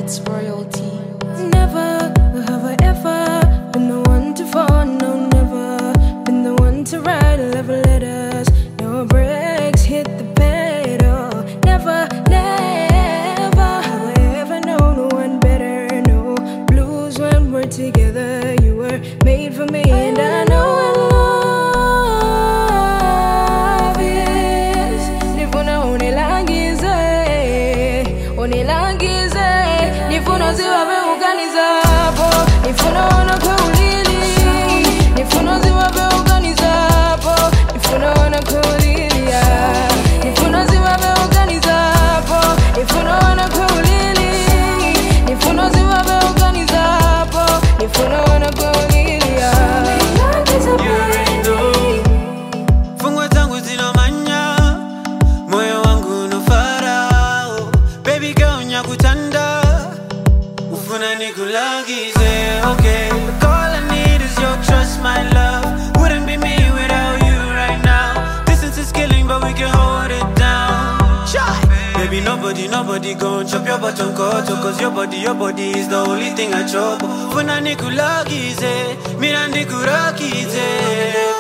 Records royalty. Never have I ever been the one to fall, no, never been the one to write love letters. No breaks, hit the pedal. Never, never have I ever known one better. No blues when we're together. You were made for me, and I know what love is. Nifuna unilangize, unilangize. Nifuna ziwabe uganizapo, nifuna ona kulili. Nifuna ziwabe uganizapo, nifuna ona kulilia. Nifuna ziwabe uganizapo, nifuna ona kulili. Nifuna ziwabe uganizapo, nifuna ona kulilia. Fungwa zangu zinomanya, moyo wangu no farao. Baby girl nyakutanda, ufuna nikulagize, okay. All I need is your trust, my love. Wouldn't be me without you right now. Distance is killing, but we can hold it down. Baby, nobody gon' chop your bottom cut. Cause your body is the only thing I chop. Ufuna nikulagize, mina nikurakize.